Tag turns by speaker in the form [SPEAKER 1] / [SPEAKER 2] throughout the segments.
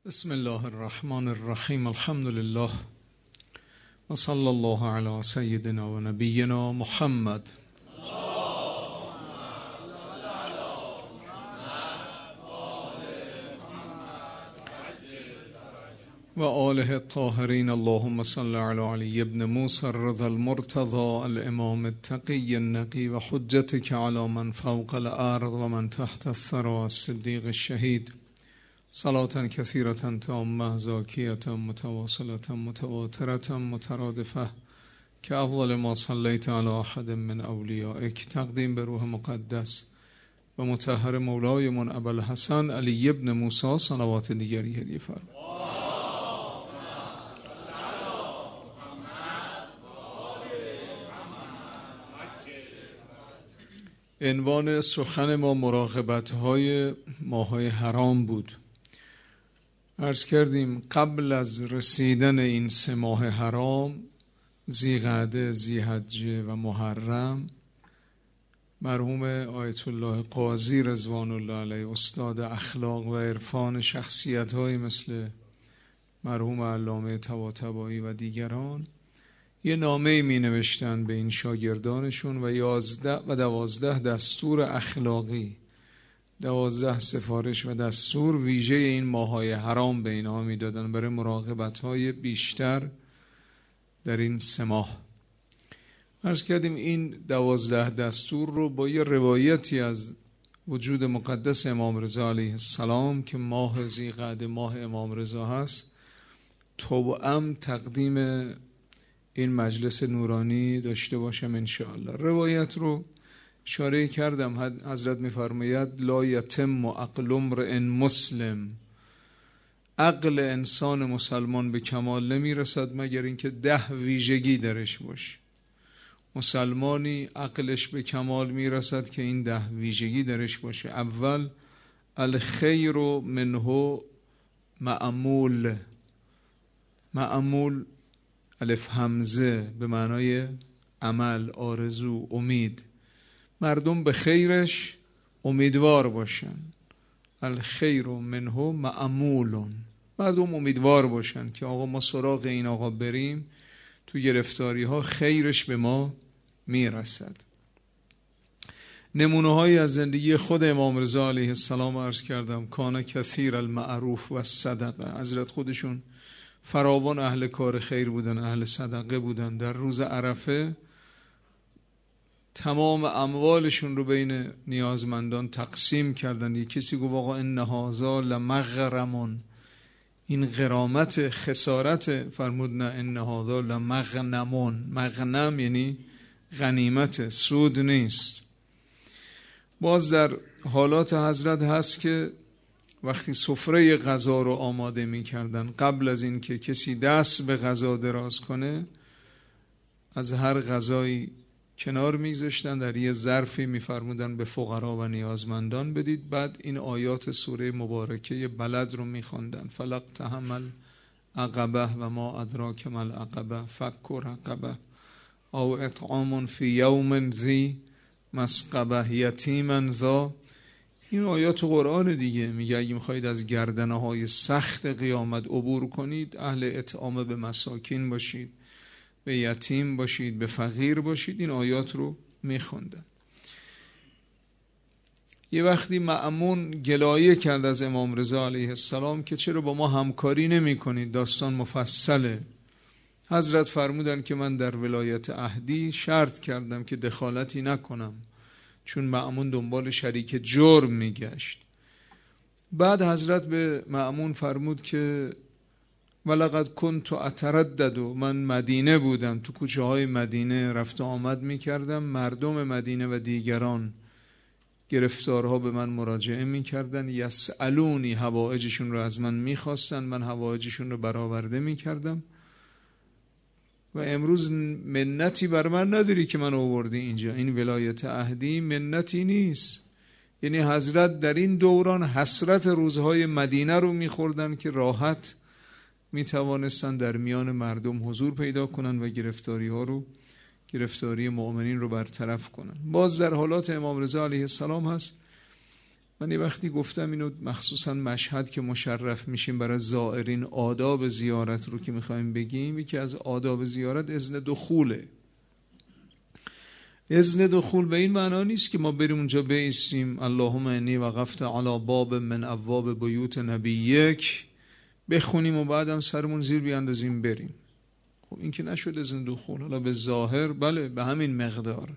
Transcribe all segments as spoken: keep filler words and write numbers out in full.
[SPEAKER 1] بسم الله الرحمن الرحیم. الحمد لله و صلی الله علی سیدنا و نبینا محمد. و آله الطاهرین. اللهم صل علی علی ابن موسی الرضا المرتضى الامام التقی النقی و حجتک علی من فوق الارض و من تحت الثری الصدیق الشهید. صلاة كثيرة تامة زاكية متواصلة متواترة مترادفة كأفضل ما صليت على أحد من أوليائك. تقدیم به روح مقدس و مطهر مولای من ابوالحسن علی ابن موسی صلوات دیگری هدیه فرما. عنوان سخن ما مراقبت‌های ماه‌های حرام بود. عرض کردیم قبل از رسیدن این سه ماه حرام، ذی‌قعده، ذی‌حجه و محرم، مرحوم آیت الله قاضی رضوان الله علیه استاد اخلاق و عرفان شخصیت‌های مثل مرحوم علامه طباطبایی و دیگران یه نامه‌ای می‌نوشتن به این شاگردانشون و یازده و دوازده دستور اخلاقی، دوازده سفارش و دستور ویژه این ماه‌های حرام به اینها میدادن برای مراقبت‌های بیشتر در این سه ماه. عرض کردیم این دوازده دستور رو با یه روایتی از وجود مقدس امام رضا علیه السلام که ماه ذی‌قعده ماه امام رضا هست توأم تقدیم این مجلس نورانی داشته باشم انشاءالله. روایت رو اشاره کردم. حضرت می‌فرماید لا یتم عقل امرئ مسلم، عقل انسان مسلمان به کمال نمیرسد مگر اینکه ده ویژگی درش باشه. مسلمانی عقلش به کمال میرسد که این ده ویژگی درش باشه. اول الخیر منه معمول، معمول الف همزه به معنای عمل، آرزو، امید. مردم به خیرش امیدوار باشن. الخیر منه معمول، مردم امیدوار باشن که آقا ما سراغ این آقا بریم تو گرفتاری ها خیرش به ما میرسد. نمونه های از زندگی خود امام رضا علیه السلام عرض کردم. کان کثیر المعروف و صدقه، حضرت خودشون فراوان اهل کار خیر بودن، اهل صدقه بودن. در روز عرفه تمام اموالشون رو بین نیازمندان تقسیم کردن. یک کسی گفت آقا ان هذا لمغرم، این غرامت خسارت. فرمود نه ان هذا لمغنم، مغنم یعنی غنیمت، سود نیست. باز در حالات حضرت هست که وقتی سفره غذا رو آماده می کردن، قبل از این که کسی دست به غذا دراز کنه از هر غذایی کنار میگذاشتن، در یه ظرفی میفرمودن به فقرا و نیازمندان بدید. بعد این آیات سوره مبارکه بلد رو میخواندن. فلاقتحم العقبه و ما ادراک ما العقبه فک رقبه او اطعام فی یوم ذی مسغبه یتیما ذا. این آیات قرآن دیگه میگه اگه میخواید از گردنه های سخت قیامت عبور کنید اهل اطعام به مساکین باشید، به یتیم باشید، به فقیر باشید. این آیات رو میخوندن. یه وقتی مأمون گلایه کرد از امام رضا علیه السلام که چرا با ما همکاری نمی کنید، داستان مفصله. حضرت فرمودن که من در ولایت عهدی شرط کردم که دخالتی نکنم، چون مأمون دنبال شریک جرم میگشت. بعد حضرت به مأمون فرمود که ولقد کنت اتردد، من مدینه بودم، تو کوچه های مدینه رفت آمد میکردم. مردم مدینه و دیگران گرفتارها به من مراجعه میکردن، یسألونی، حوائجشون رو از من میخواستن، من حوائجشون رو برآورده میکردم. و امروز منتی بر من نداری که من آوردی اینجا. این ولایت عهدی منتی نیست. یعنی حضرت در این دوران حسرت روزهای مدینه رو میخوردن که راحت می توانستن در میان مردم حضور پیدا کنن و گرفتاری ها رو، گرفتاری مؤمنین رو برطرف کنن. باز در حالات امام رضا علیه السلام هست من یه وقتی گفتم اینو، مخصوصا مشهد که مشرف میشیم برای زائرین آداب زیارت رو که میخوایم بگیم، یکی از آداب زیارت اذن دخوله. اذن دخول به این معنا نیست که ما بریم اونجا بایستیم اللهم انی وقفت علی باب من ابواب بیوت نبیک بخونیم و بعدم سرمون زیر بیاندازیم بریم. خب این که نشد اذن دخول. حالا به ظاهر بله به همین مقدار،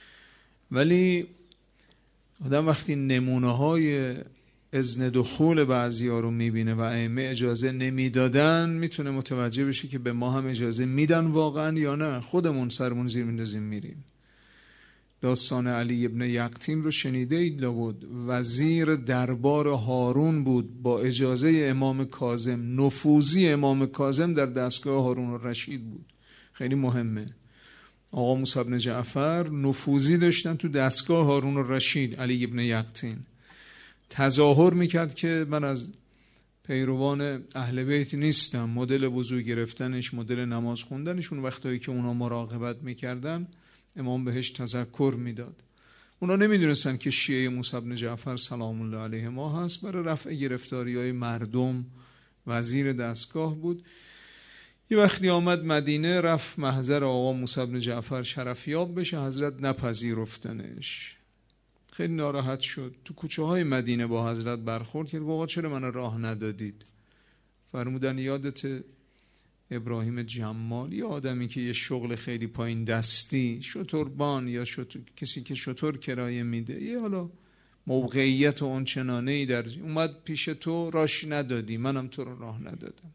[SPEAKER 1] ولی آدم وقتی نمونه های اذن دخول بعضی ها رو میبینه و ائمه اجازه نمیدادن، میتونه متوجه بشه که به ما هم اجازه میدن واقعا یا نه، خودمون سرمون زیر میندازیم میریم. داستان علی ابن یقطین رو شنیده اید لابد. وزیر دربار هارون بود، با اجازه امام کاظم. نفوذی امام کاظم در دستگاه هارون الرشید بود. خیلی مهمه. آقا موسی بن جعفر نفوذی داشتن تو دستگاه هارون الرشید. علی ابن یقطین تظاهر میکرد که من از پیروان اهل بیت نیستم. مدل وضو گرفتنش، مدل نماز خوندنش، اون وقتایی که اونا مراقبت میکردن امام بهش تذکر میداد. اونا نمیدونستن که شیعه موسی بن جعفر سلام الله علیه ما هست. برای رفع گرفتاری های مردم وزیر دستگاه بود. یه وقتی آمد مدینه، رفت محضر آقا موسی بن جعفر شرفیاب بشه، حضرت نپذیرفتنش. خیلی ناراحت شد. تو کوچه های مدینه با حضرت برخورد کرد. آقا چرا من راه ندادید؟ فرمودن یادت ابراهیم جمال، یه آدمی که یه شغل خیلی پایین دستی، شتربان یا شتر... کسی که شتر کرایه میده، یه حالا موقعیت اون چنانه‌ای در اومد پیش تو، راش ندادی، منم تو رو راه ندادم.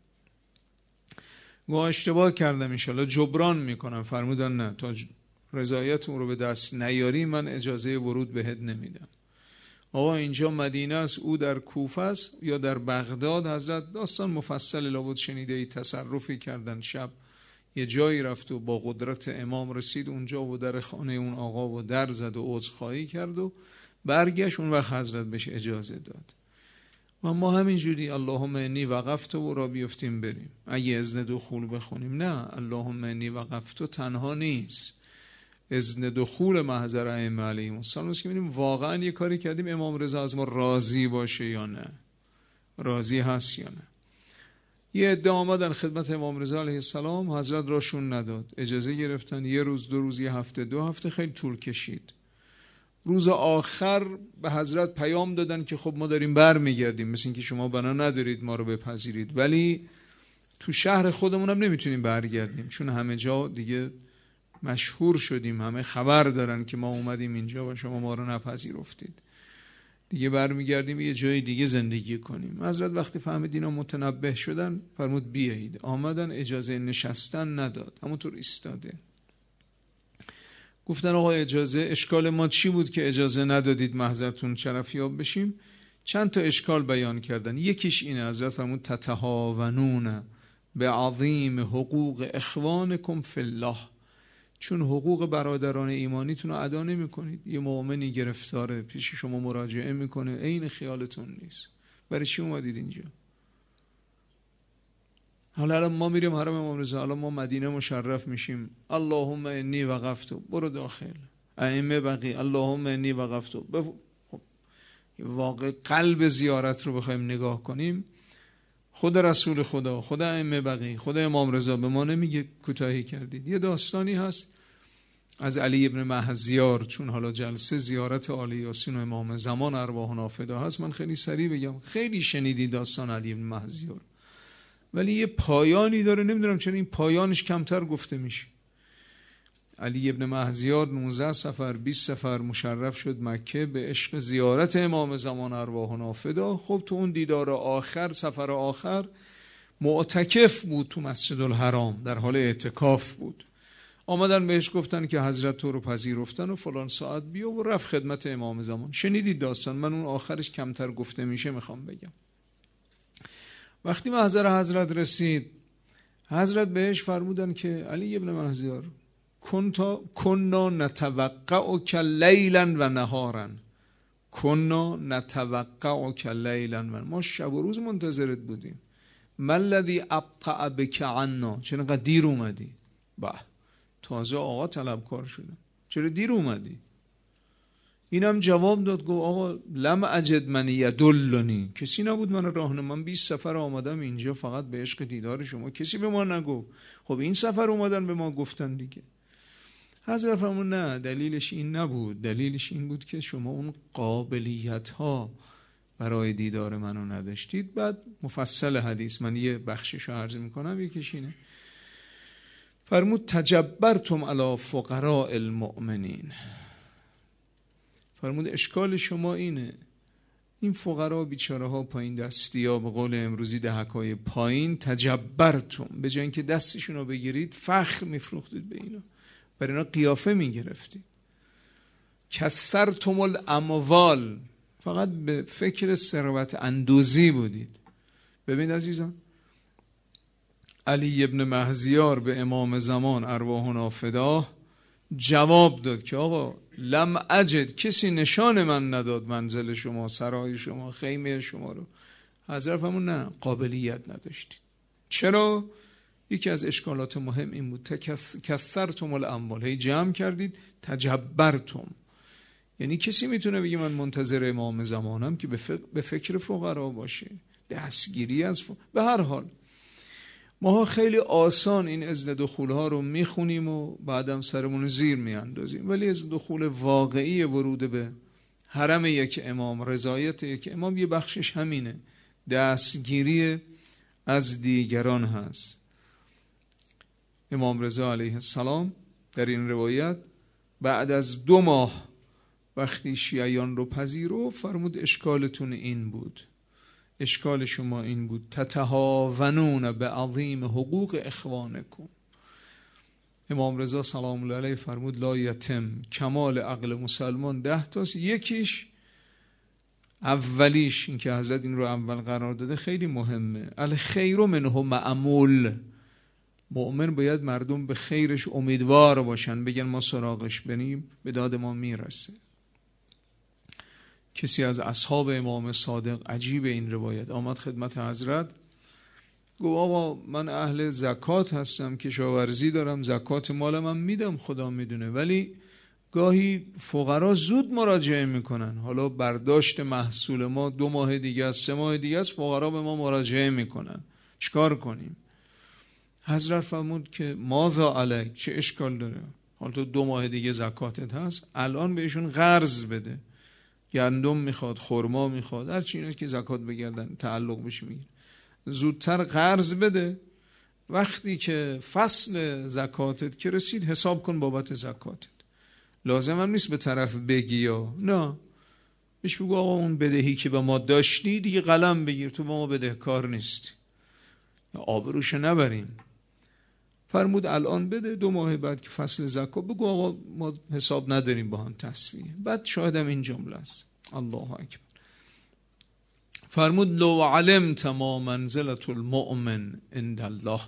[SPEAKER 1] گوه اشتباه کردم، انشالله جبران میکنم. فرمودن نه، تا رضایت اون رو به دست نیاری من اجازه ورود بهت نمیدم. آقا اینجا مدینه است، او در کوفه است یا در بغداد. حضرت داستان مفصل لابد شنیده ای، تصرفی کردن. شب یه جایی رفت و با قدرت امام رسید اونجا و در خانه اون آقا و در زد و عذرخواهی کرد و برگشت. اون وقت حضرت بهش اجازه داد. و ما همینجوری اللهم انی وقفت و را بیفتیم بریم. اگه اذن دخول بخونیم، نه، اللهم انی وقفت تنها نیست. اذن دخول محضر ائمه علیهم السلام است که ببینیم واقعا یه کاری کردیم امام رضا از ما راضی باشه یا نه، راضی هست یا نه. یه عده آمدن خدمت امام رضا علیه السلام، حضرت راشون نداد. اجازه گرفتن یه روز، دو روز، یه هفته، دو هفته، خیلی طول کشید. روز آخر به حضرت پیام دادن که خب ما داریم بر میگردیم، مثل این که شما بنا ندارید ما رو بپذیرید، ولی تو شهر خودمون هم نمیتونیم برگردیم، چون همه جا دیگه مشهور شدیم، همه خبر دارن که ما اومدیم اینجا و شما ما رو نپذیرفتید، دیگه برمیگردیم یه جای دیگه زندگی کنیم. حضرت وقتی فهمید اینا متنبه شدن فرمود بیایید. آمدن، اجازه نشستن نداد، همونطور ایستاده. گفتن آقا اجازه، اشکال ما چی بود که اجازه ندادید محضرتون شرفیاب بشیم؟ چند تا اشکال بیان کردن. یکیش اینه، حضرت فرمود تتهاونون به عظیم حقوق اخوانکم فی الله، چون حقوق برادران ایمانیتون رو ادا نمی کنید. یه مؤمنی گرفتاره پیش شما مراجعه میکنه، عین خیالتون نیست، برای چی اومدید اینجا؟ حالا الان ما میریم حرم امام رضا، حالا ما مدینه مشرف میشیم، اللهم انی وقفت، برو داخل. ائمه بقی اللهم انی وقفت. بف... خب واقع قلب زیارت رو بخوایم نگاه کنیم، خود رسول خدا، خود ائمه بقی، خود امام رضا به ما نمیگه کوتاهی کردید. یه داستانی هست از علی ابن مهزیار، چون حالا جلسه زیارت آل یاسین و امام زمان ارواحنا فدا هست، من خیلی سریع بگم. خیلی شنیدی داستان علی ابن مهزیار، ولی یه پایانی داره، نمیدونم چرا این پایانش کمتر گفته میشه. علی ابن مهزیار نوزده سفر بیست سفر مشرف شد مکه به عشق زیارت امام زمان ارواحنا فدا. خب تو اون دیدار آخر، سفر آخر، معتکف بود تو مسجد الحرام، در حال اعتکاف بود. آمدن بهش گفتن که حضرت تو رو پذیرفتن و فلان ساعت بیا، و رفت خدمت امام زمان. شنیدید داستان، من اون آخرش کمتر گفته میشه میخوام بگم. وقتی محضر حضرت رسید، حضرت بهش فرمودن که علی ابن مهزیار کنا نتوقعک لیلا و نهارا، کنا نتوقعک لیلا و، ما شب و روز منتظرت بودیم. ما الذی ابطأ بک عنا، چرا انقدر دیر اومدی؟ با تازه آقا طلبکار شدن، چرا دیر اومدی؟ اینم جواب داد، گفت آقا لم اجد من یدلنی، کسی نبود من راهنما، من بیست سفر آمدم اینجا فقط به عشق دیدار شما، کسی به ما نگفت. خب این سفر اومدن به ما گفتن دیگه. حضرت فرمود نه، دلیلش این نبود، دلیلش این بود که شما اون قابلیت ها برای دیدار منو نداشتید. بعد مفصل حدیث من یه بخشش رو عرض میکنم، یکیش اینه. فرمود تجبرتم علی فقراء المؤمنین، فرمود اشکال شما اینه، این فقرا بیچاره ها پایین دستی ها، به قول امروزی دهک های پایین، تجبرتم، به جای اینکه دستشون رو بگیرید فخر میفروختید به اینا، برای اینا قیافه میگرفتید. کثرتم الاموال، فقط به فکر ثروت اندوزی بودید. ببین عزیزان، علی ابن مهزیار به امام زمان ارواحنا فداه جواب داد که آقا لم اجد، کسی نشان من نداد منزل شما، سرای شما، خیمه شما رو. حضرت فرمود نه، قابلیت نداشتید. چرا؟ یکی از اشکالات مهم این بود، کثرتم الاموال، هی جمع کردید، تجبرتم. یعنی کسی میتونه بگه من منتظر امام زمانم که به فکر فقرا باشه، دستگیری از فقرا. به هر حال ما خیلی آسان این اذن دخول ها رو میخونیم و بعدم سرمون زیر میاندازیم، ولی اذن دخول واقعی ورود به حرم یک امام، رضایت یک امام، یه بخشش همینه، دستگیری از دیگران هست. امام رضا علیه السلام در این روایت بعد از دو ماه وقتی شیعیان رو پذیرو، فرمود اشکالتون این بود، اشکال شما این بود، تتهاونون به عظیم حقوق اخوانکم. امام رضا سلام الله علیه فرمود لا یتم کمال عقل مسلمان ده تاست، یکیش اولیش این که حضرت این رو اول قرار داده خیلی مهمه، الخیر منه معمول. مؤمن باید مردم به خیرش امیدوار باشن، بگن ما سراغش بریم به داد ما میرسه. کسی از اصحاب امام صادق، عجیب این روایت، آمد خدمت حضرت، گفت آقا من اهل زکات هستم، کشاورزی دارم، زکات مالم هم میدم، خدا میدونه، ولی گاهی فقرا زود مراجعه میکنن، حالا برداشت محصول ما دو ماه دیگه است، سه ماه دیگه است، فقرا به ما مراجعه میکنن، چیکار کنیم؟ حضرت فرمود که ماذا علیک، چه اشکال داره؟ حالا تو دو ماه دیگه زکاتت هست، الان بهشون قرض بده، گندم میخواد، خرما میخواد، هر چی اینا که زکات بگردن تعلق بشه میگیره، زودتر قرض بده، وقتی که فصل زکاتت که رسید حساب کن بابت زکاتت. لازم هم نیست به طرف بگی یا نه، بهش بگو آقا اون بدهی که به ما داشتی دیگه قلم بگیر، تو با ما بدهکار نیستی، آبروش نبریم. فرمود الان بده، دو ماه بعد که فصل زکات بگو آقا ما حساب نداریم با هم تسویه. بعد شاهدم این جمله است، الله اکبر. فرمود لو علمت ما منزلت المؤمن عند الله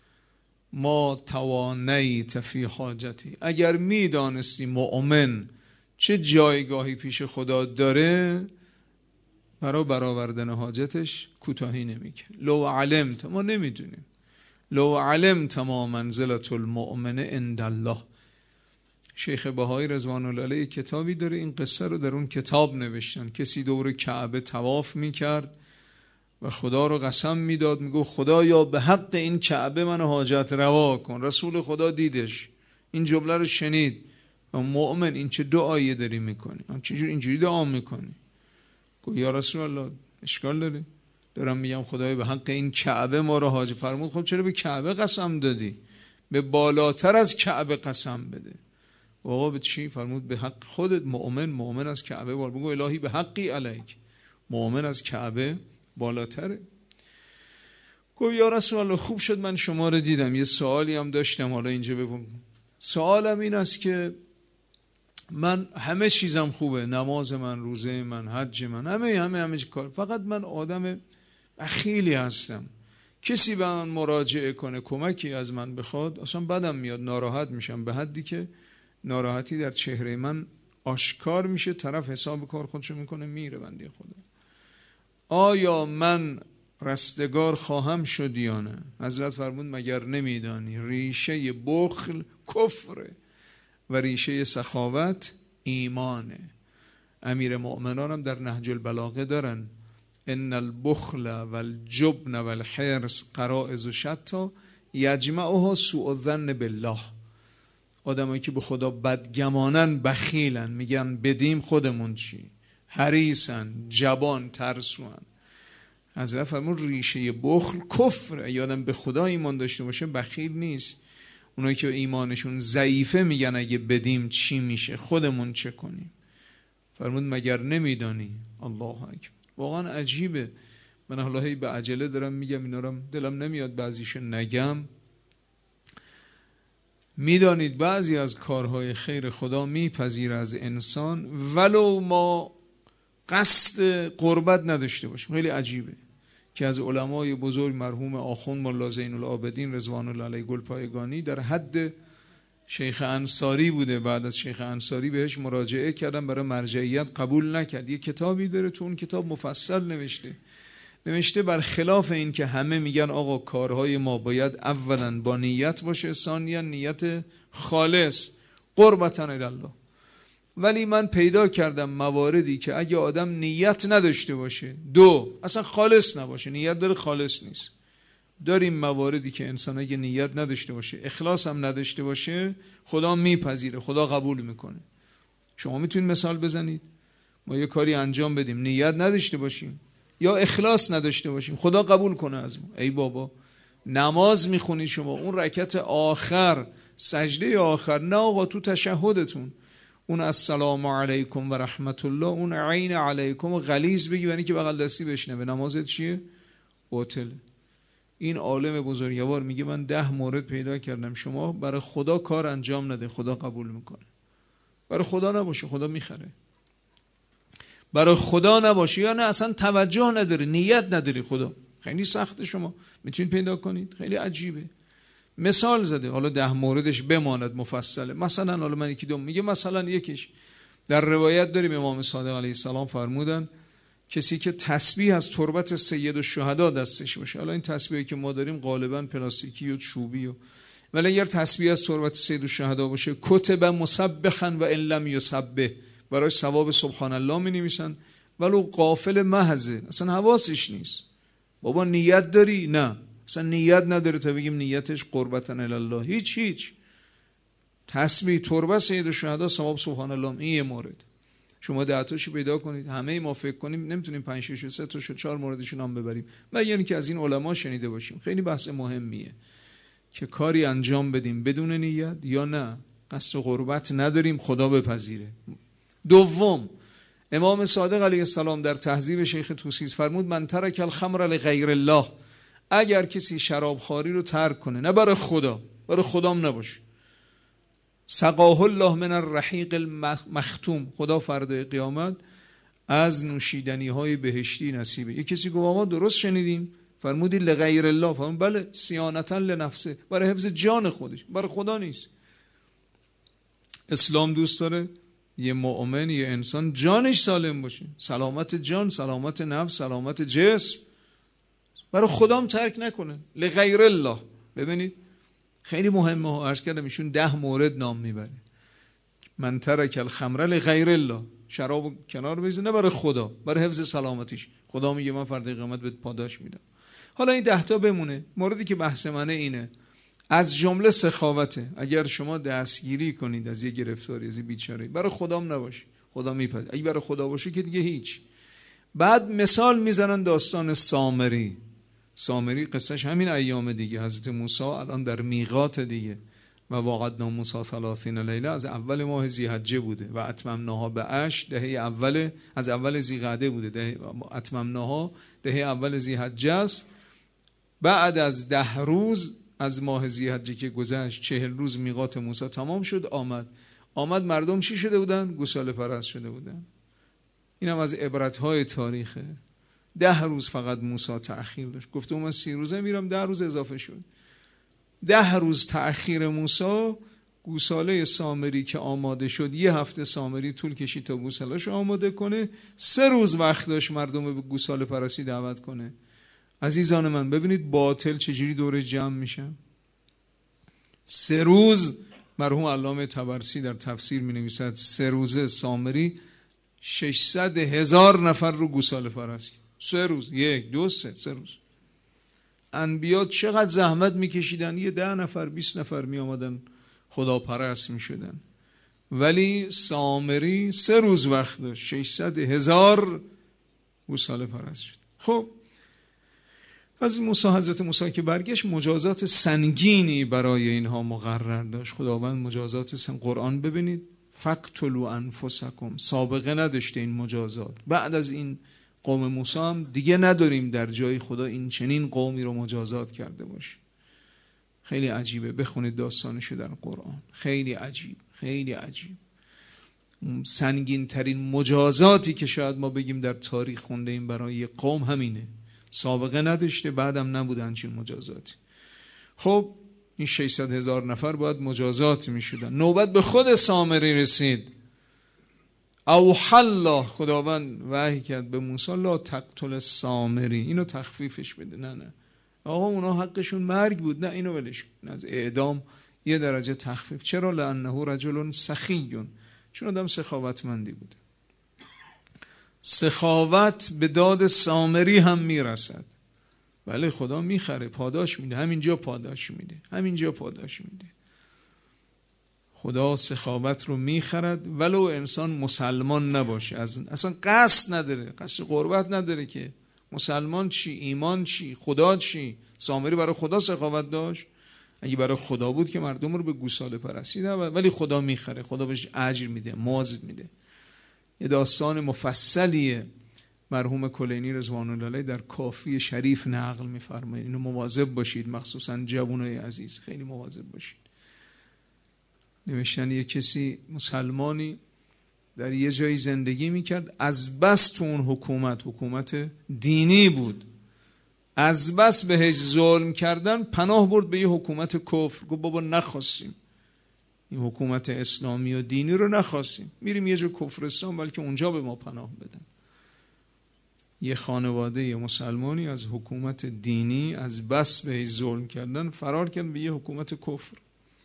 [SPEAKER 1] ما توانیت فی حاجتی، اگر میدانستی مؤمن چه جایگاهی پیش خدا داره، برای برآوردن حاجتش کوتاهی نمیکنه. لو علمت، ما نمیدونیم، لو علمت ما منزلت المؤمن عند الله. شیخ بهایی رضوان الله علیه کتابی داره، این قصه رو در اون کتاب نوشتن. کسی دور کعبه طواف میکرد و خدا رو قسم میداد، میگو خدایا به حق این کعبه من حاجت روا کن. رسول خدا دیدش، این جمله رو شنید، و مؤمن این چه دعایی داری میکنی؟ چجور اینجوری دعا میکنی؟ گفت یا رسول الله اشکال داره، دارم میگم خدایا به حق این کعبه ما رو حاجت. فرمود خب چرا به کعبه قسم دادی؟ به بالاتر از کعبه قسم بده. آقا به چی؟ فرمود به حق خودت، مؤمن مؤمن از کعبه بالا. بگو الهی به حقی علیک، مؤمن از کعبه بالاتره. گفت یا رسول الله خوب شد من شما رو دیدم، یه سوالی هم داشتم، حالا اینجا بگم. سوالم این است که من همه چیزم خوبه، نماز من، روزه من، حج من، همه همه همه کار، فقط من آدم بخیلی هستم. کسی به من مراجعه کنه، کمکی از من بخواد، اصلا بدم میاد، ناراحت میشم، به حدی که ناراحتی در چهره من آشکار میشه، طرف حساب کار خودشو میکنه میره بنده خدا. آیا من رستگار خواهم شد یا نه؟ حضرت فرمود مگر نمیدانی ریشه بخل کفره و ریشه سخاوت ایمانه. امیر مؤمنان هم در نهج البلاغه دارن ان البخل والجبن والحرص غرائز شتی یجمعها سوء الظن بالله. آدمایی که به خدا بدگمانن بخیلن، میگن بدیم خودمون چی، حریصن، جبان، ترسوان. حضرت فرمود ریشه بخل کفر. یادم به خدا ایمان داشته باشه بخیل نیست. اونایی که ایمانشون ضعیفه میگن اگه بدیم چی میشه، خودمون چه کنیم. فرمود مگر نمیدانی. الله اکبر. واقعا عجیبه. من حالا هی به عجله دارم میگم اینا رو، دلم نمیاد بعضیشو نگم. میدانید بعضی از کارهای خیر خدا میپذیره از انسان ولو ما قصد قربت نداشته باشیم. خیلی عجیبه که از علمای بزرگ مرحوم آخوند ملا زین العابدین رضوان الله علیه گلپایگانی در حد شیخ انصاری بوده، بعد از شیخ انصاری بهش مراجعه کردن برای مرجعیت، قبول نکرد. یه کتابی داره تو اون کتاب مفصل نوشته نوشته بر خلاف این که همه میگن آقا کارهای ما باید اولا با نیت باشه، ثانیا نیت خالص قربتاً الله، ولی من پیدا کردم مواردی که اگه آدم نیت نداشته باشه، دو اصلا خالص نباشه، نیت داره خالص نیست. داریم مواردی که انسان اگه نیت نداشته باشه، اخلاص هم نداشته باشه، خدا میپذیره، خدا قبول میکنه. شما میتونید مثال بزنید ما یه کاری انجام بدیم نیت نداشته باشیم یا اخلاص نداشته باشیم، خدا قبول کنه از ما. ای بابا نماز میخونید شما، اون رکعت آخر، سجده آخر، نه آقا تو تشهدتون اون السلام علیکم و رحمت الله، اون عین علیکم غلیظ بگی یعنی که بغل دستی بشنوه، نمازت چیه؟ باطل. این عالم بزرگوار میگه من ده مورد پیدا کردم شما برای خدا کار انجام نده، خدا قبول میکنه. برای خدا نباشه خدا میخره. برای خدا نباشه یا نه اصلا توجه نداره، نیت نداری، خدا خیلی سخته. شما میتونید پیدا کنید. خیلی عجیبه. مثال زده، حالا ده موردش بماند مفصله. مثلا حالا من یکی دوم میگه، مثلا یکیش در روایت داریم امام صادق علیه السلام فرمودن کسی که تسبیح از تربت سید الشهدا دستش باشه، حالا این تسبیحی که ما داریم غالبا پلاستیکی و چوبی و، ولی اگر تسبیح از تربت سید الشهدا باشه کتب مسبخا و ان لم یسبح، برای ثواب سبحان الله می نویسن ولو غافل محضه، اصلا حواسش نیست. بابا نیت داری؟ نه اصلا نیت نداره تا بگیم نیتش قربتا الله. هیچ هیچ تسبیح تربت سید الشهدا ثواب سبحان الله. این یه مورد. شما ده تاشو پیدا کنید. همه ما فکر کنیم نمیتونیم پنج شش و سه تاشو چهار موردشو نام ببریم، و یعنی که از این علما شنیده باشیم. خیلی بحث مهمیه که کاری انجام بدیم بدون نیت یا نه قصد قربت نداریم خدا بپذیره. دوم، امام صادق علیه السلام در تهذیب شیخ توسی فرمود من ترک الخمر لغیر الله، اگر کسی شراب خواری رو ترک کنه نه برای خدا، برای خدام نباشه، سقاه الله من الرحیق المختوم، خدا فردای قیامت از نوشیدنی های بهشتی نصیبه. یک کسی گفت آقا درست شنیدیم فرمودی لغیر الله، فرمود بله صیانتا لنفسه، برای حفظ جان خودش، برای خدا نیست. اسلام دوست داره یه مؤمن یه انسان جانش سالم باشه، سلامت جان، سلامت نفس، سلامت جسم، برای خدام ترک نکنه، لغیر الله. ببینید خیلی مهمه ها. عرض کردم ایشون ده مورد نام میبره. من ترک الخمر لغیر الله، شراب کنار بریزه نه برای خدا، برای حفظ سلامتیش. خدا میگه من فردا قیامت بهت پاداش میدم. حالا این ده تا بمونه. موردی که بحث منه اینه، از جمله سخاوته. اگر شما دستگیری کنید از یه گرفتاری، از یه بیچاره، برای خدام نباشه، خدا میپذیره. اگه برای خدا باشه که دیگه هیچ. بعد مثال میزنن داستان سامری. سامری قصهش همین ایام دیگه، حضرت موسی الان در میقات دیگه، و وعدنا موسی ثلاثین لیله، از اول ماه ذی‌حجه بوده و اتممناها به عشر، دهه اول از اول ذی‌قعده بوده، ده اتممناها دهه اول ذی‌حجه است. بعد از ده روز از ماه ذی‌حجه که گذشت، چهل روز میقات موسی تمام شد. آمد آمد مردم چی شده بودن؟ گوساله پرست شده بودن. اینم از عبرت‌های تاریخه. ده روز فقط موسی تأخیر داشت. گفتم من سی روزه میرم، ده روز اضافه شد. ده روز تأخیر موسی، گوساله سامری که آماده شد، یه هفته سامری طول کشید تا گوساله‌شو آماده کنه. سه روز وقت داشت مردم به گوساله پرستی دعوت کنه. عزیزان من ببینید باطل چجوری دورش جمع میشن. سه روز، مرحوم علامه طبرسی در تفسیر می نویسد، سه روزه سامری ششصد هزار نفر رو گوساله پرست. سه روز، یک دو سه سه روز. انبیا چقدر زحمت میکشیدن، یه ده نفر بیست نفر می آمدن خدا پرست می شدن، ولی سامری سه روز وقت داشت، ششصد هزار گوساله پرست شد. خب از موسی، حضرت موسی که برگشت، مجازات سنگینی برای اینها مقرر داشت. خداوند مجازات سنگ، قرآن ببینید، فقتلوا انفسکم، سابقه نداشته این مجازات. بعد از این قوم موسی هم دیگه نداریم در جای خدا این چنین قومی رو مجازات کرده باشه. خیلی عجیبه، بخونید داستانشو در قرآن، خیلی عجیب، خیلی عجیب. سنگین ترین مجازاتی که شاید ما بگیم در تاریخ خونده این برای قوم همینه، سابقه نداشته، بعدم نبودن چین مجازاتی. خب این ششصد هزار نفر باید مجازات می شدن. نوبت به خود سامری رسید. اوحی الله، خداوند وحی کرد به موسی لا تقتل سامری، اینو تخفیفش بده. نه نه آقا اونا حقشون مرگ بود، نه اینو ولش کن، از اعدام یه درجه تخفیف. چرا؟ لانه رجل سخی، چون آدم سخاوتمندی بود. سخاوت به داد سامری هم میرسد، ولی خدا میخره، پاداش میده، همینجا پاداش میده، همینجا پاداش میده. خدا سخاوت رو میخرد ولو انسان مسلمان نباشه، از اصلا قصد نداره، قصد قربت نداره که. مسلمان چی؟ ایمان چی؟ خدا چی؟ سامری برای خدا سخاوت داشت؟ اگه برای خدا بود که مردم رو به گوساله پرستید، ولی خدا میخره، خدا بهش اجر میده، مزد میده. یه داستان مفصلیه مرحوم کلینی رضوان الله علیه در کافی شریف نقل میفرمایید. اینو مواظب باشید، مخصوصا جوانای عزیز، خیلی مواظب باشید. نوشتن یه کسی مسلمانی در یه جایی زندگی میکرد، از بس تو اون حکومت، حکومت دینی بود، از بس بهش ظلم کردن، پناه برد به یه حکومت کفر. گفت بابا نخواستیم این حکومت اسلامی و دینی رو، نخواستیم، میریم یه جا کفرستان بلکه اونجا به ما پناه بدن. یه خانواده مسلمانی از حکومت دینی از بس بهش ظلم کردن فرار کرد به یه حکومت کفر.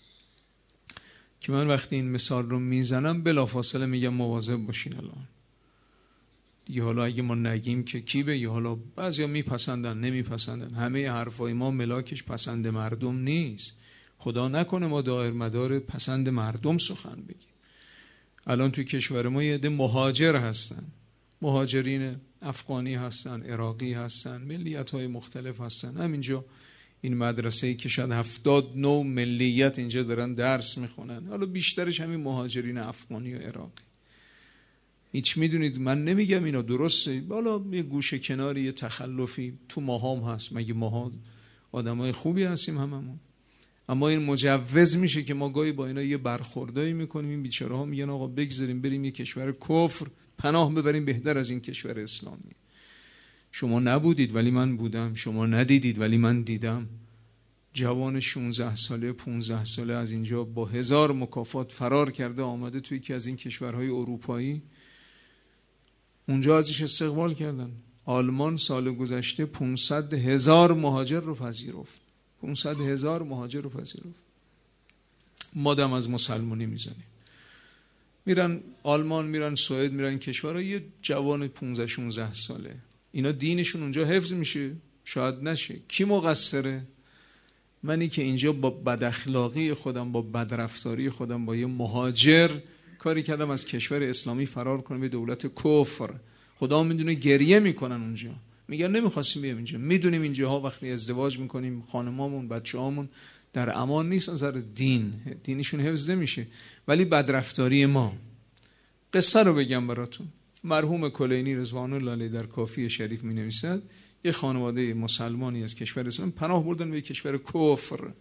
[SPEAKER 1] که من وقتی این مثال رو میزنم بلافاصله میگم مواظب باشین الان دیگه. حالا اگه ما نگیم که کی به، یا حالا بعضیا میپسندن نمیپسندن، همه حرفای ما ملاکش پسند مردم نیست. خدا نکنه ما دایر مدار پسند مردم سخن بگیم. الان توی کشور ما یه عده مهاجر هستن، مهاجرین افغانی هستن، عراقی هستن، ملیت‌های مختلف هستن. همینجا این مدرسه‌ای که شاید هفتاد نوع ملیت اینجا دارن درس میخونن، حالا بیشترش همین مهاجرین افغانی و عراقی. هیچ میدونید من نمیگم اینا درسته، بالا یه گوشه کناری یه تخلفی تو ماهام هست، مگه ماها آدمای خوبی هستیم هممون؟ اما این مجوز میشه که ما گاهی با اینا یه برخوردایی میکنیم، این بیچاره ها میگن آقا بگذاریم بریم یه کشور کفر پناه ببریم بهتر از این کشور اسلامی. شما نبودید ولی من بودم، شما ندیدید ولی من دیدم. جوان شانزده ساله پانزده ساله از اینجا با هزار مکافات فرار کرده، آمده توی یکی از این کشورهای اروپایی، اونجا ازش استقبال کردن. آلمان سال گذشته پانصد هزار مهاجر رو پذیرفت، پانصد هزار مهاجر رو پذیرفت. ما دم از مسلمانی میزنیم، میرن آلمان، میرن سوئد، میرن کشورها، یه جوان پانزده شانزده ساله، اینا دینشون اونجا حفظ میشه، شاید نشه. کی مقصره؟ منی که اینجا با بد اخلاقی خودم، با بدرفتاری خودم با یه مهاجر کاری کردم از کشور اسلامی فرار کنم به دولت کفر. خدا میدونه گریه میکنن اونجا، میگن نمیخواستیم بیایم اینجا، میدونیم اینجاها وقتی ازدواج میکنیم خانمامون بچه‌هامون در امان نیست، از نظر دین دینشون حفظ نمیشه، ولی بدرفتاری ما. قصه رو بگم براتون. مرحوم کلینی رضوان الله علیه در کافی شریف می نویسد یه خانواده مسلمانی از کشور اسلام پناه بردن به کشور کفر.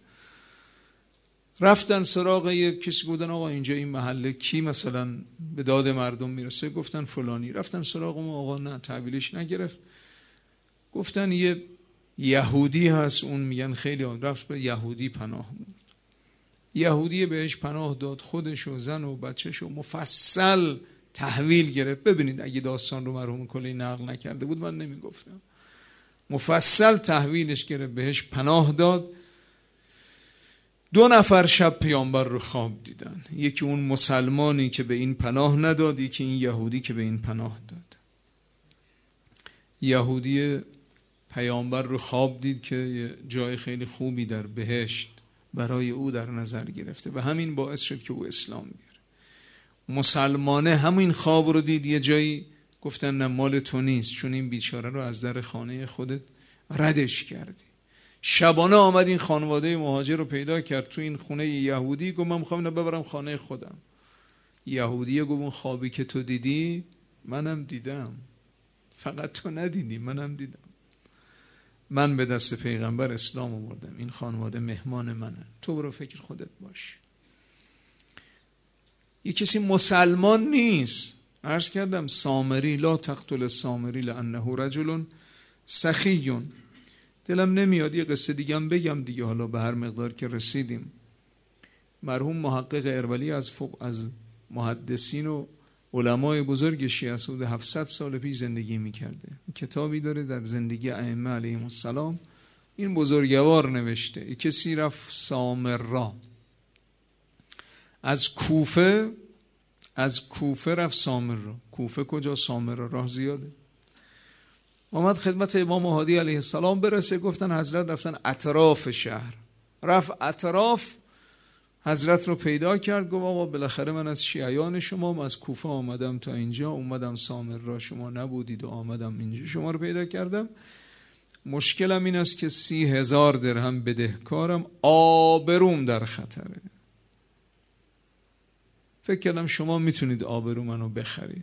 [SPEAKER 1] رفتن سراغ یه کسی، بودن آقا اینجا این محله کی مثلا به داد مردم میرسه؟ گفتن فلانی. رفتن سراغ ما، آقا نه تحویلش نگرفت. گفتن یه یهودی هست اون، میگن خیلی هم. رفت به یهودی پناه بود، یهودی بهش پناه داد، خودش و زن و بچه‌شو مفصل تحویل گرفت. ببینید اگه داستان رو مرحوم کلی نقل نکرده بود من نمیگفتم. مفصل تحویلش گرفت، بهش پناه داد. دو نفر شب پیامبر رو خواب دیدن، یکی اون مسلمانی که به این پناه نداد، یکی این یهودی که به این پناه داد. یهودی پیامبر رو خواب دید که یه جای خیلی خوبی در بهشت برای او در نظر گرفته و همین باعث شد که او اسلام بیاره. مسلمانه همین خواب رو دید، یه جایی گفتن نه مال تو نیست، چون این بیچاره رو از در خانه خودت ردش کردی. شبانه آمد این خانواده مهاجر رو پیدا کرد تو این خونه یهودی، گفت من میخوام اینو ببرم خانه خودم. یهودی گفت اون خوابی که تو دیدی منم دیدم، فقط تو ندیدی، منم دیدم. من به دست پیغمبر اسلام آوردم، این خانواده مهمان منه، تو برو فکر خودت باش. یه کسی مسلمان نیست، عرض کردم سامری، لا تقتل سامری لانه رجل سخی. دلم نمیاد یه قصه دیگه هم بگم دیگه، حالا به هر مقدار که رسیدیم. مرحوم محقق اربلی از فوق از محدثین و علمای بزرگ شیعه است، حدود هفتصد سال پیش زندگی میکرده. کتابی داره در زندگی ائمه علیهم السلام، این بزرگوار نوشته. کسی رفت سامرا از کوفه، از کوفه رفت سامرا. کوفه کجا؟ سامرا راه زیاده. آمد خدمت امام هادی علیه السلام برسه، گفتن حضرت رفتن اطراف شهر. رفت اطراف، حضرت رو پیدا کرد، گفت آقا بالاخره من از شیعیان شما، از کوفه آمدم تا اینجا، اومدم سامرا شما نبودید و آمدم اینجا شما رو پیدا کردم. مشکلم این است که سی هزار درهم بدهکارم، آبروم در خطره. فکر کردم شما میتونید آبرو منو بخرید.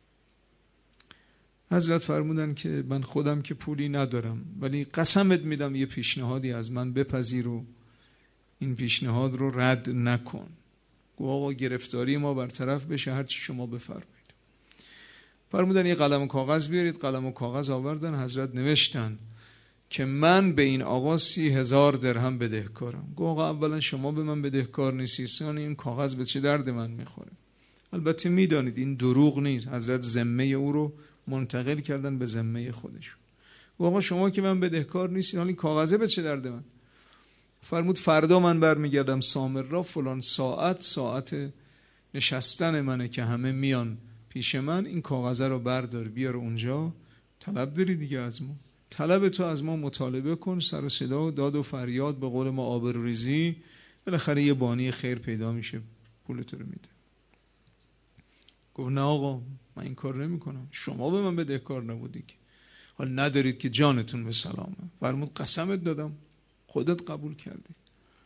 [SPEAKER 1] حضرت فرمودن که من خودم که پولی ندارم، ولی قسمت میدم یه پیشنهادی از من بپذیر و این پیشنهاد رو رد نکن. گفت آقا گرفتاری ما برطرف بشه، هرچی شما بفرمایید. فرمودن یه قلم و کاغذ بیارید. قلم و کاغذ آوردن، حضرت نوشتن که من به این آقا سی هزار درهم بدهکارم. گفت آقا اولا شما به من بدهکار نیستی، ثانیا این کاغذ به چه درد من میخوره؟ البته میدانید این دروغ نیست، حضرت ذمه او رو منتقل کردن به ذمه خودشون. گفت آقا شما که من بدهکار نیستی، حالا این کاغذه به چه درد من؟ فرمود فردا من برمیگردم سامرا، فلان ساعت ساعت نشستن منه که همه میان پیش من، این کاغذه رو بردار بیار اونجا. طلب داری دیگه از ما، طلب تو از ما مطالبه کن، سر و صدا و داد و فریاد، به قول ما آبروریزی، بالاخره یه بانی خیر پیدا میشه پول تو رو میده. گفت نه آقا من این کار نمی کنم، شما به من بدهکار نبودی که، حال ندارید که جانتون به سلامه. فرمود قسمت دادم، خودت قبول کردی.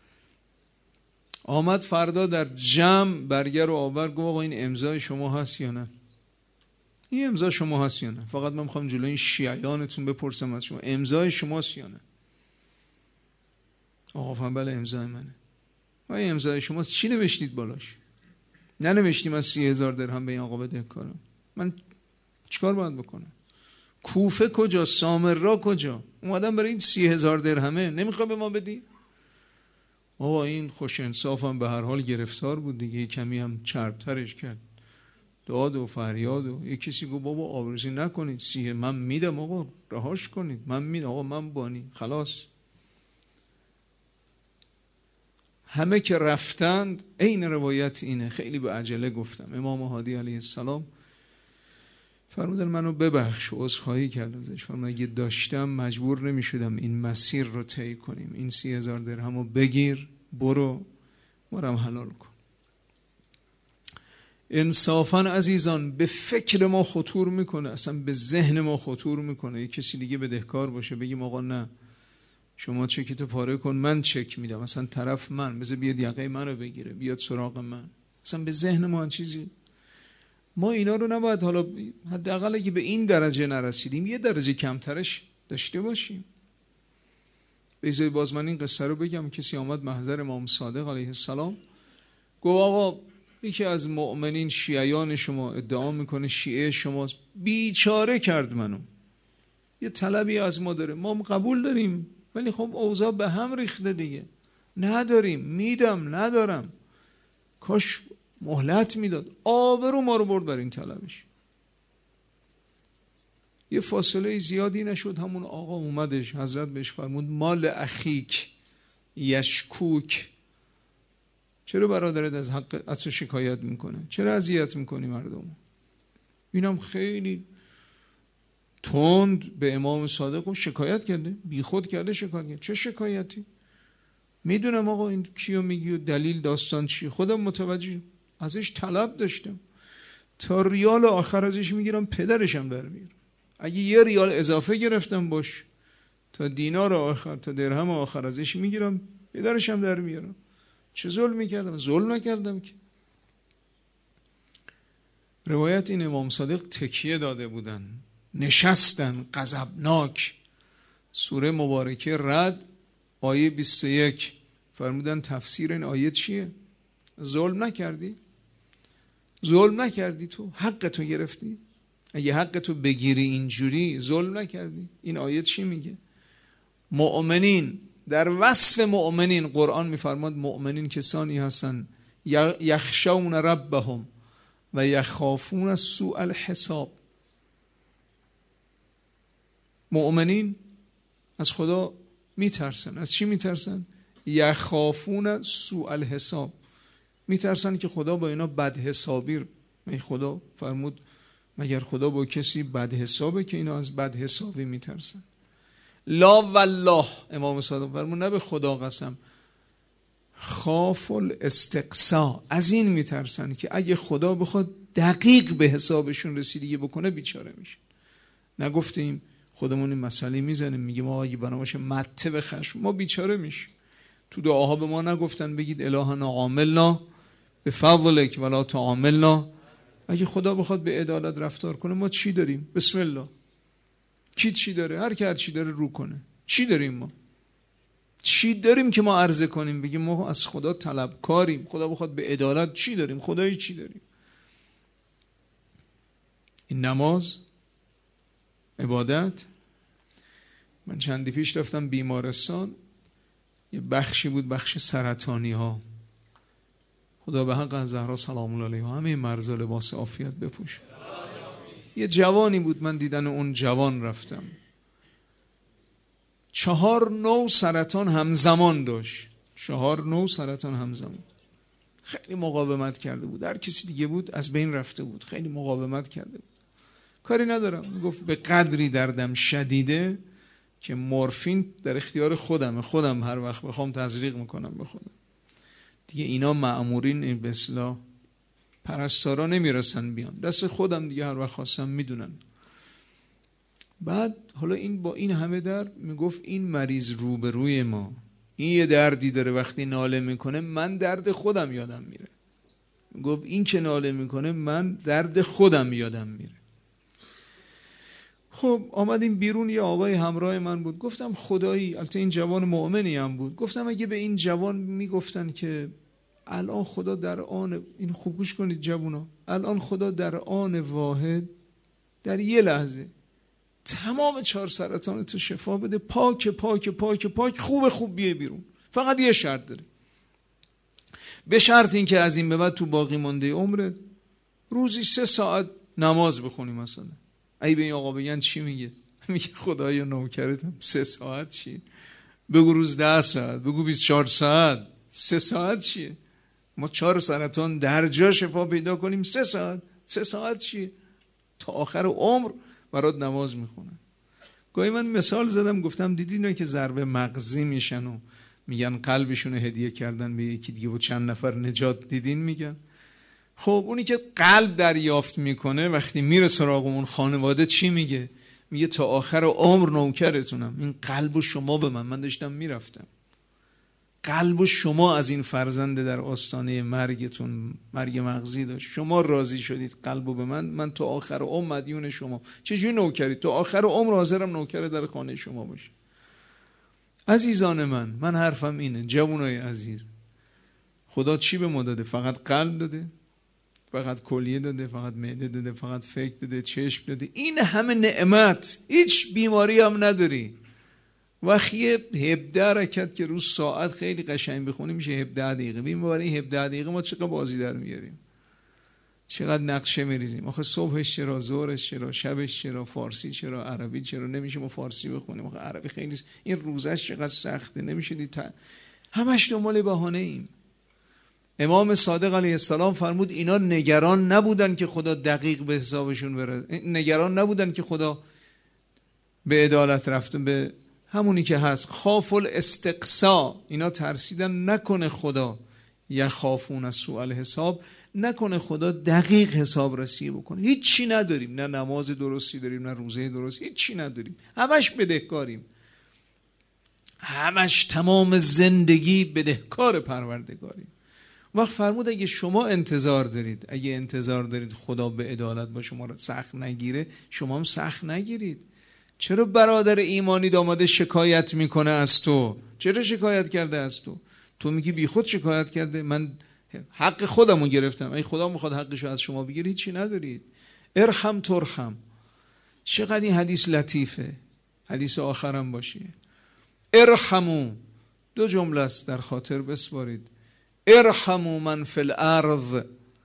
[SPEAKER 1] آمد فردا در جمع برگر رو آورد، گفت آقا این امضای شما هست یا نه؟ این امضا شما هست یا نه؟ فقط من میخوام جلوی این شیعیانتون بپرسم از شما، امضای شماست یا نه؟ آقا فرمود بله امضای منه. و این امضای شماست، چی نوشتید بالاش؟ ننوشتیم من سی هزار درهم به این آقا بدهکارم. من چیکار باید بکنم؟ کوفه کجا؟ سامرا کجا؟ اومدم برای این سی هزار درهمه، نمیخوای به ما بدی؟ آقا این خوش انصافم به هر حال گرفتار بود دیگه، کمی هم چربترش کرد، داد و فریاد و یک کسی گفت بابا آبروریزی نکنید، سی من میدم آقا رهاش کنید، من میدم آقا من بانی خلاص. همه که رفتند، این روایت اینه، خیلی به عجله گفتم. امام هادی علیه السلام فرمودن منو ببخش، عذرخواهی کرد ازش. فرمودن اگه داشتم مجبور نمی شدم این مسیر رو طی کنیم، این سی هزار درهم رو بگیر برو مرم حلال کن. انصافاً عزیزان به فکر ما خطور میکنه، اصلا به ذهن ما خطور میکنه یک کسی دیگه بدهکار باشه بگیم آقا نه شما چکیتو پاره کن من چک میدم، اصلا طرف من بذار بیاد یقه منو بگیره بیاد سراغ من. اصلا به ذهن ما چیزی، ما اینا رو نباید، حالا حداقل اگه به این درجه نرسیدیم یه درجه کمترش داشته باشیم. بذارید باز من این قصه رو بگم. کسی آمد محضر امام صادق علیه السلام، گفت آقا یکی از مؤمنین شیعیان شما ادعا میکنه شیعه شماست، بیچاره کرد منو، یه طلبی از ما داره، ما قبول داریم ولی خب اوضاع به هم ریخته دیگه، نداریم، میدم ندارم، کاش مهلت میداد. آبرو ما رو برد بر این طلبش. یه فاصله زیادی نشد همون آقا اومدش، حضرت بهش فرمود مال اخیک یشکوک چرا برادرت از حق از تو شکایت میکنه؟ چرا اذیت میکنی مردم؟ اینم خیلی تند به امام صادق شکایت کرده، بیخود کرده شکایت کرده. چه شکایتی؟ میدونم آقا این کیو میگی و دلیل داستان چی، خودم متوجه، ازش طلب داشتم تا ریال آخر ازش میگیرم پدرشم در میارم. اگه یه ریال اضافه گرفتم باش، تا دینار آخر تا درهم آخر ازش میگیرم پدرشم در میارم. چه ظلمی کردم؟ ظلم نکردم که. روایت این امام صادق تکیه داده بودن، نشستن غضبناک. سوره مبارکه رعد آیه بیست و یک فرمودن تفسیر این آیه چیه؟ ظلم نکردی؟ ظلم نکردی؟ تو حق تو گرفتی؟ اگه حق تو بگیری اینجوری ظلم نکردی؟ این آیه چی میگه؟ مؤمنین، در وصف مؤمنین قرآن میفرماد مؤمنین کسانی هستن یخشون ربهم و یخافون سوء الحساب. مؤمنین از خدا میترسن. از چی میترسن؟ یخافون سوء الحساب، میترسن که خدا با اینا بد حسابی. می خدا فرمود مگر خدا با کسی بد حسابه که اینا از بد حسابی میترسن؟ لا والله، امام صادق فرمود نه به خدا قسم، خاف الاستقصا، از این میترسن که اگه خدا بخواد دقیق به حسابشون رسیدگی بکنه بیچاره میشه. نگفتیم خودمون این مسئله میزنیم میگیم ما اگه بنا باشه مته به خشم ما بیچاره میشیم. تو دعاها به ما نگفتن بگید الهنا عاملنا به فضلک ولا تعاملنا؟ اگه خدا بخواد به عدالت رفتار کنه ما چی داریم؟ بسم الله. کی چی داره؟ هر کی هر چی داره رو کنه. چی داریم ما؟ چی داریم که ما عرضه کنیم بگیم ما از خدا طلبکاریم؟ خدا بخواد به عدالت چی داریم؟ خدایی چی داریم؟ این نماز عبادت. من چندی پیش رفتم بیمارستان، یه بخشی بود بخش سرطانی ها. خدا به حق از زهرا سلام الله علیها همه مرضا لباس عافیت بپوش. یه جوانی بود، من دیدن اون جوان رفتم، چهار نوع سرطان همزمان داشت. چهار نوع سرطان همزمان. خیلی مقاومت کرده بود، هر کسی دیگه بود از بین رفته بود. خیلی مقاومت کرده بود. کاری ندارم، میگفت به قدری دردم شدیده که مورفین در اختیار خودمه، خودم هر وقت بخوام تزریق میکنم به خودم. دیگه اینا مأمورین به اصطلاح پرستارا نمیرسن بیان دست خودم، دیگه هر وقت خواستم میدونن. بعد حالا این با این همه درد میگفت این مریض روبروی ما این یه دردی داره، وقتی ناله میکنه من درد خودم یادم میره. میگفت این که ناله میکنه من درد خودم یادم میره. خب آمدیم بیرون، یه آقای همراه من بود. گفتم خدایی، البته این جوان مؤمنی هم بود، گفتم اگه به این جوان میگفتن که الان خدا در آن، این خوب گوش کنید جوونا، الان خدا در آن واحد در یه لحظه تمام چهار سرطان تو شفا بده، پاک پاک پاک پاک خوب خوب بیه بیرون، فقط یه شرط داره، به شرط این که از این به بعد تو باقی مانده عمرت روزی سه ساعت نماز بخونی. مثلا ای به این آقا بگن چی میگه؟ میگه خدایا نوکرتم سه ساعت چی؟ بگو روز ده ساعت، بگو بیست و چهار ساعت، سه ساعت چیه؟ ما چهار سرطان در جا شفا پیدا کنیم سه ساعت، سه ساعت چیه؟ تا آخر عمر برات نماز میخونن. گاهی من مثال زدم گفتم دیدی اینا که ضربه مغزی میشن و میگن قلبشون هدیه کردن به یکی دیگه و چند نفر نجات دیدین میگن. خب اونی که قلب دریافت میکنه وقتی میره سراغ اون خانواده چی میگه؟ میگه تا آخر عمر نوکرتونم، این قلب و شما به من، من داشتم میرفتم، قلب و شما از این فرزند در آستانه مرگتون مرگ مغزی داشت، شما راضی شدید قلبو به من، من تا آخر عمر مدیون شما. چجوری نوکری؟ تا آخر عمر حاضرم نوکر در خانه شما باشه. عزیزان من، من حرفم اینه جوانای عزیز، خدا چی به ما داده؟ فقط قلب داده؟ فقط کلیه داده؟ فقط معده داده؟ فقط فکر داده؟ چشم داده؟ این همه نعمت، هیچ بیماری هم نداری. وقتی هفده رکعت که روز ساعت خیلی قشنگ بخونیم میشه هفده دقیقه. ببین برای هفده دقیقه ما چقدر بازی در میاریم، چقدر نقشه میریزیم. آخه صبحش چرا، ظهرش چرا، شبش چرا، فارسی چرا، عربی چرا؟ نمیشه ما فارسی بخونیم، آخه عربی خیلی این روزش چقدر سخته، نمیشه دید تا... همش دنبال بهانه ایم. امام صادق علیه السلام فرمود اینا نگران نبودن که خدا دقیق به حسابشون برسه، نگران نبودن که خدا به عدالت رفته، به همونی که هست. خاف الاستقصا، اینا ترسیدن نکنه خدا یخافون از سوء الحساب، نکنه خدا دقیق حساب رسی بکنه. هیچ چی نداریم، نه نماز درستی داریم، نه روزه درست، هیچ چی نداریم، همش بدهکاریم، همش تمام زندگی بدهکار پروردگاریم. وقت فرمود اگه شما انتظار دارید، اگه انتظار دارید خدا به عدالت با شما رو سخت نگیره، شما هم سخت نگیرید. چرا برادر ایمانی آمده شکایت میکنه از تو؟ چرا شکایت کرده از تو؟ تو میگی بی خود شکایت کرده، من حق خودمو گرفتم. اگه خدا میخواد حقشو از شما بگیره چی ندارید. ارحم ترحم. چقدر این حدیث لطیفه. حدیث آخرم باشه. ارحمو، دو جمله است در خاطر بسپارید. ارحمو من فی الارض،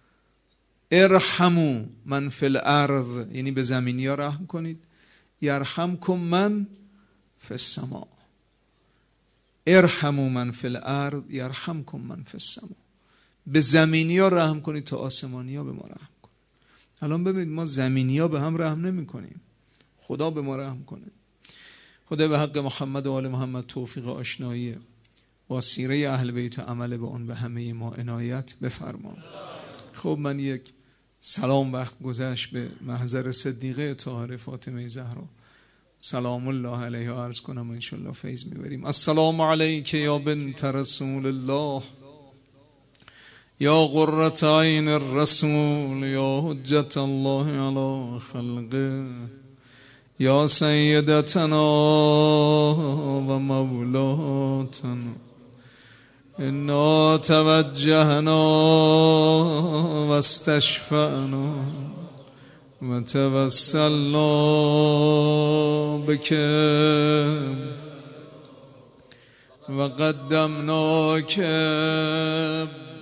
[SPEAKER 1] ارحمو من فی الارض یعنی به زمینی ها رحم کنید. یرحمکم من فی السماء. ارحمو من فی الارض یرحمکم من فی السماء. به زمینی ها رحم کنید تا آسمانی ها به ما رحم کنید. الان ببینید ما زمینی ها به هم رحم نمی کنیم، خدا به ما رحم کنه. خدا به حق محمد و آل محمد توفیق آشنایی با سیره اهل بیت و عمل به اون به همه ما عنایت بفرما. خب من یک سلام وقت گذشت به محضر صدیقه طاهره فاطمه زهرا سلام الله علیها عرض کنم و انشالله فیض میبریم. السلام علیک یا بنت رسول الله، یا قرة عین الرسول، یا حجت الله علی خلقه، یا سیدتنا و مولاتنا. انا توجهنا و استشفعنا و توسلنا بک و قدمناک